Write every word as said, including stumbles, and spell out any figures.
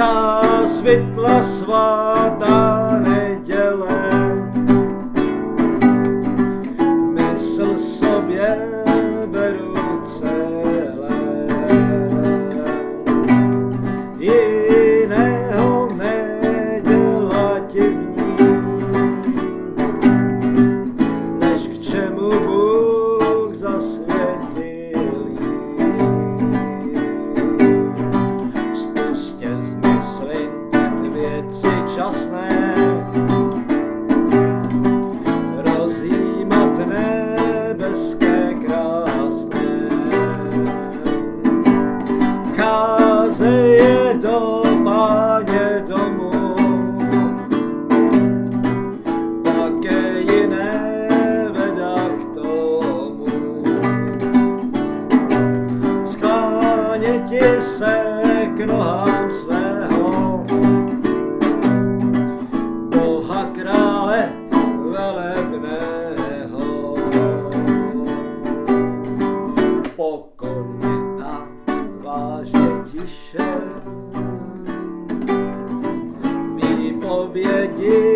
zásvitla svátá neděle, mysl sobě beru celé, jiného neděla divní, než k čemu Bůh zasvětil jí. Spustě zmysly věci časné, rozjímat nebeské krásné. Cházeje do Páně domů, také jiné veda k tomu. Skláněti se k nohám svého Boha krále velebného. Pokorně a vážně tiše výpovědi